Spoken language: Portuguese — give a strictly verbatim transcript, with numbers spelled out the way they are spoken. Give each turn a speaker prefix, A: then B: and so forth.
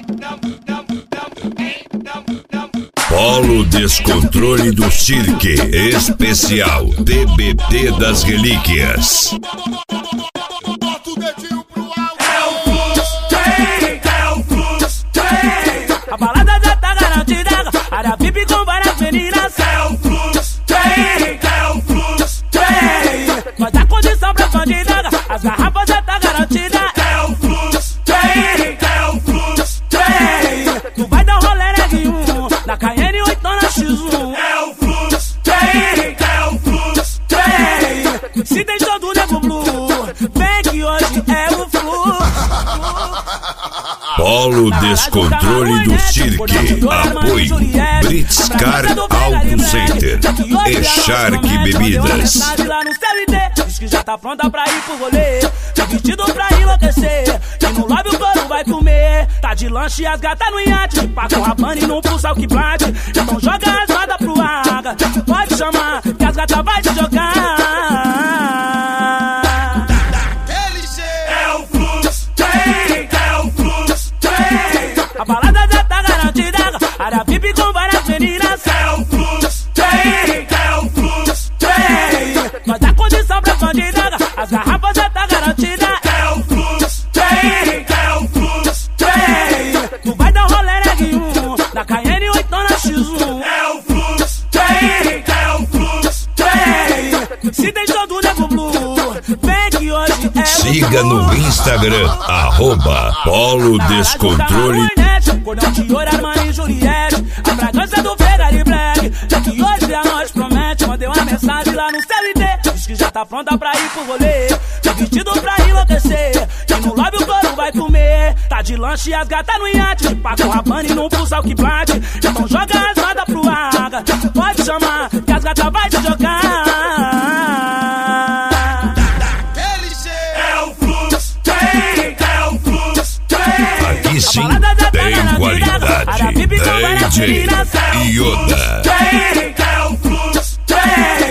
A: Polo Descontrole do Cirque Especial T B T das Relíquias.
B: Bota o dedinho pro alto.
C: É o fluxo, tem, é o fluxo, tem. A balada já tá garantida, área V I P com várias meninas. É o fluxo, tem, é o fluxo, tem. Vai dar condição pra bandida, as garrafas já tá garantida. É o fluxo, tem, é o fluxo, tem. Tu vai dar um rolê neguinho, na Cayenne ou então na X um. É o fluxo, tem, é o fluxo, tem. Se tem todo nego blue, vem que hoje é o fluxo.
A: Polo Descontrole do Cirque. Apoio Brits Car Auto Center e Shark Bebidas.
C: Lá no C L T, diz que já tá pronta pra ir pro rolê. Tá vestido pra enlouquecer, e no lobby o couro vai comer. Tá de lanche e as gatas no iate, paga o Rabanne e não pulsa o que bate. Então joga as rodas pro ar, pode chamar que as gatas vai te jogar. É o fluxo, tem, é o fluxo, tem. A balada já tá garantida, área V I P com várias meninas. É o fluxo, tem, é o fluxo, tem. Vai dar condição pra bandida, as garrafas já tá garantida. É o fluxo, tem, é o fluxo, tem. Tu vai dar um rolê neguinho, na Cayenne ou então na X um. É o fluxo, tem, é o fluxo, tem. Se tem todo nego blue, vem que hoje é o fluxo.
A: Siga no Instagram, arroba Polo Descontrole.
C: Cordão de ouro, Armani e Juliette, a fragrância do Ferrari Black. Já que hoje a nós promete, mandei uma mensagem lá no C L T. Diz que já tá pronta pra ir pro rolê, tá vestido pra enlouquecer, e no lobby o couro vai comer. Tá de lanche e as gatas no iate, paga o Rabanne e não pulsa o que bate. Então joga as rodas pro ar, pode chamar que as gatas vai te jogar. É o fluxo, tem, é o fluxo, tem.
A: Aqui sim tem qualidade. D J Yoda.
C: Tem, é o fluxo, tem.